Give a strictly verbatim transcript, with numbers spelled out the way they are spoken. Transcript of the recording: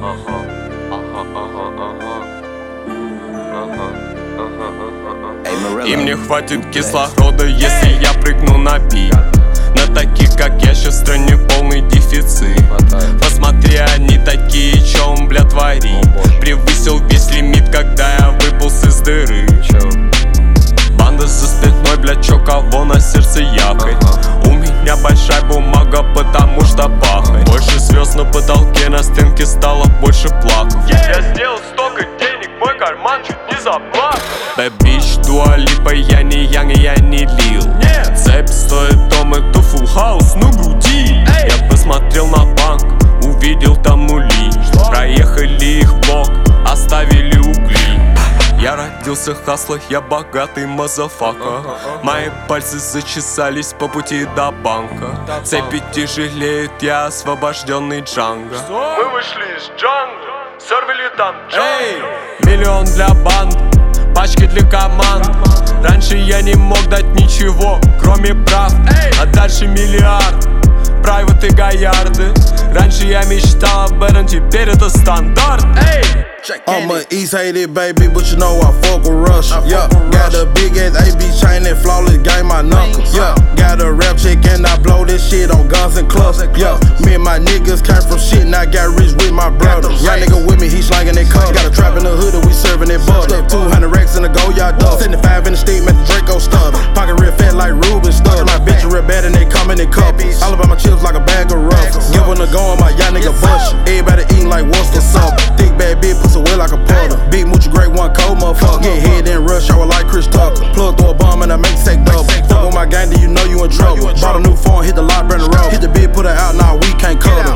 Им не хватит кислорода, если я прыгну на бит. На таких, как я, щас в стране полный дефицит. Посмотри, они такие, чё он, бля, творит. Превысил весь лимит, когда я выполз из дыры. Банда за спиной, бля, чё кого на сердце якает. У меня большая бумага, потому что пахает. Больше звезд на потолке, на стенке стало больше плаков. Я сделал столько денег, мой карман чуть не заплакал. Bad bitch, Dua Lipa, я не Янг, я не Лил. Цепь стоит дом, это full house, ну груди. Я посмотрел на банк, увидел там нули. Проехали их блок, оставили угли. Я родился хасло, я богатый мазафака. Мои пальцы зачесались по пути до банка. Цепи тяжелеют, я освобожденный Джанго. Мы вышли из джангла, сорвали там джангл. Миллион для банд, пачки для команд. Раньше я не мог дать ничего, кроме прав. А дальше миллиард, прайват и гаярды. Раньше я мечтал об этом, теперь это стандарт. I'm a East-hated baby, but you know I fuck with Russia. Yeah, got a big ass A B chain that flawless game my knuckles. Yeah, got a rap check and I blow this shit on guns and clubs. Yeah, me and my niggas came from shit and I got rich with my brother. Y'all nigga with me, he slanging that cup. Got a trap in the hood and we serving that butter. two hundred racks in the go yard dust. seventy-five in the steam at the Draco stutter. Pocket real fat like Ruben stutter. My bitch real bad and they come in couples. All about my chips like a bag of ruffles. Give them the go on my y'all nigga bust. Everybody eating like what's for supper. Thick bad bitch pussy wet like a puddle. Big moochie great one cold motherfucker. Get hit and rush hour like Chris Tucker. Plug through a bomb and I make take double. Fuck with my gang, then you know you in trouble. Bought a new phone, hit the lot, burn the road. Hit the bid, put her out, nah we can't cut her.